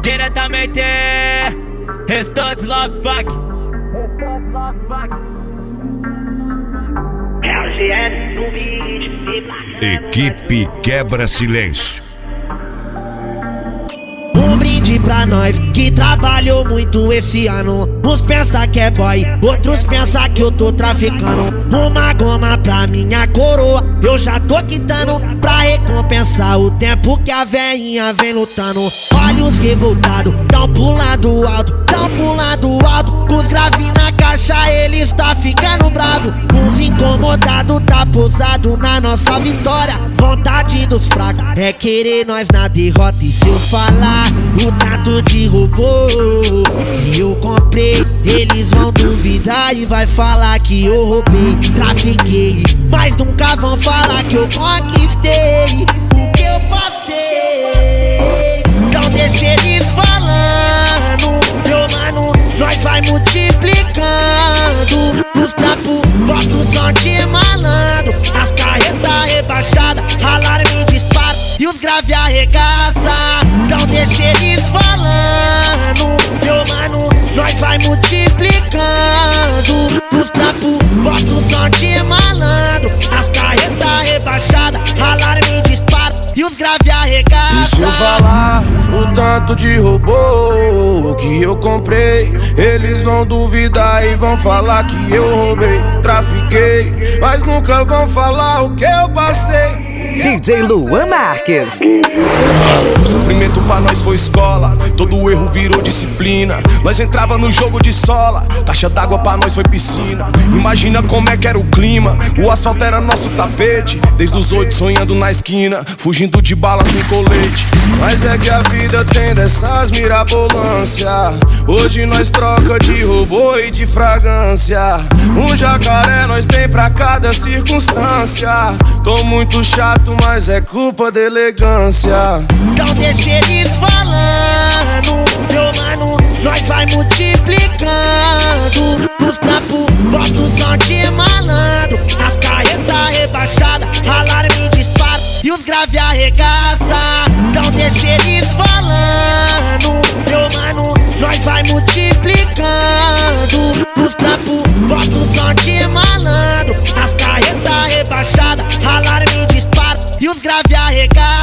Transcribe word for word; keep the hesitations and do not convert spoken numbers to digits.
Diretamente Restantes Love Fuck. Equipe Quebra Silêncio. Um brinde pra nós que trabalhou muito esse ano. Uns pensa que é boy, outros pensa que eu tô traficando. Uma goma pra minha coroa, eu já tô quitando, pra recompensar o tempo que a veinha vem lutando. Olha os revoltados, tão pulando alto, tão pulando alto. Com os graves na caixa, eles tá ficando bravo. Uns incomodados tá pousado na nossa vitória. Vontade dos fracos é querer nós na derrota. E se eu falar o tanto de robô que eu comprei, eles vão duvidar e vai falar que eu roubei, trafiquei, mas nunca vão falar que eu conquistei o que eu passei. Então deixa eles falando, meu mano, nós vai multiplicando. Nos trampos, bota o som de malandro, as carretas rebaixadas, alarme dispara e os grave arregaça. Então deixa eles falando, meu mano, nós vai multiplicando. Nos trampos, bota o som de malandro, as carretas rebaixadas, alarme dispara e os grave arregaça. E se eu falar o tanto de robô que eu comprei, eles vão duvidar e vão falar que eu roubei, trafiquei, mas nunca vão falar o que eu passei. D J Luan Marques. Sofrimento pra nós foi escola, todo erro virou disciplina. Nós entrava no jogo de sola, caixa d'água pra nós foi piscina. Imagina como é que era o clima, o asfalto era nosso tapete. Desde os oito sonhando na esquina, fugindo de bala sem colete. Mas é que a vida tem dessas mirabolância. Hoje nós troca de robô e de fragrância. Um jacaré nós tem pra cada circunstância. Tô muito chato, mas é culpa da elegância. Então deixa eles falando, meu mano, nós vai multiplicando. Nos trampos, bota o som de malandro, as carretas rebaixadas, alarme dispara e os grave arregaça. Então deixa eles falando, meu mano, nós vai multiplicando. Nos trampos, bota o som de malandro, as carretas rebaixadas, alarme dispara e os grave arregaça.